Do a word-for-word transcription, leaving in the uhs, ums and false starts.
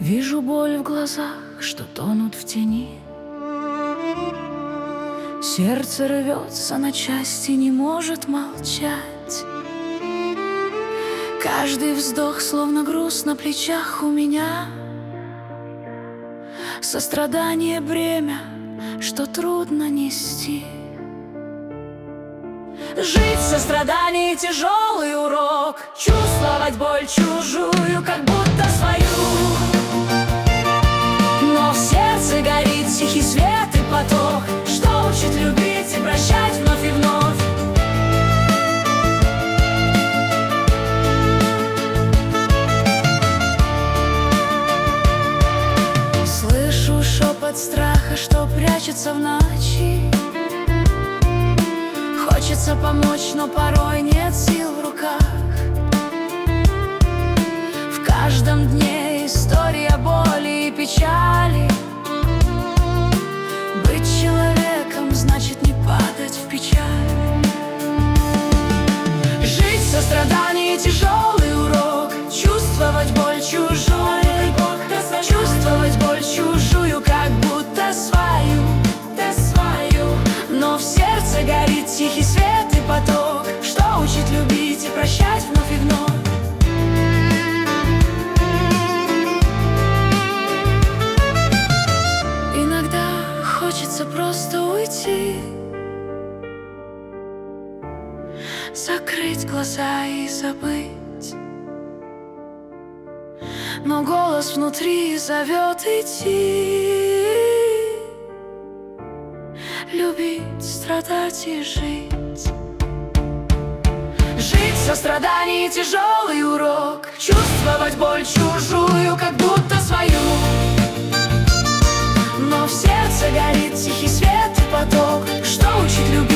Вижу боль в глазах, что тонут в тени. Сердце рвется на части, не может молчать. Каждый вздох словно груз на плечах у меня. Сострадание бремя, что трудно нести. Жить в сострадании тяжелый урок, чувствовать боль чужую, как будто свою. Но в сердце горит тихий свет и поток, что учит любить и прощать вновь и вновь. Слышу шепот страха, что прячется в ночи. Хочется помочь, но порой нет сил в руках. В каждом дне история боли и печали. Быть человеком значит не падать в печаль. Жить в сострадании тяжелый урок, чувствовать боль чужую, чувствовать боль чужую, как будто свою, свою. Но в сердце горит тихий свет и поток, что учит любить и прощать вновь и вновь. Иногда хочется просто уйти, закрыть глаза и забыть. Но голос внутри зовет идти, любить, страдать и жить. Жить в сострадании тяжелый урок, чувствовать боль чужую, как будто свою. Но в сердце горит тихий свет и поток, что учит любить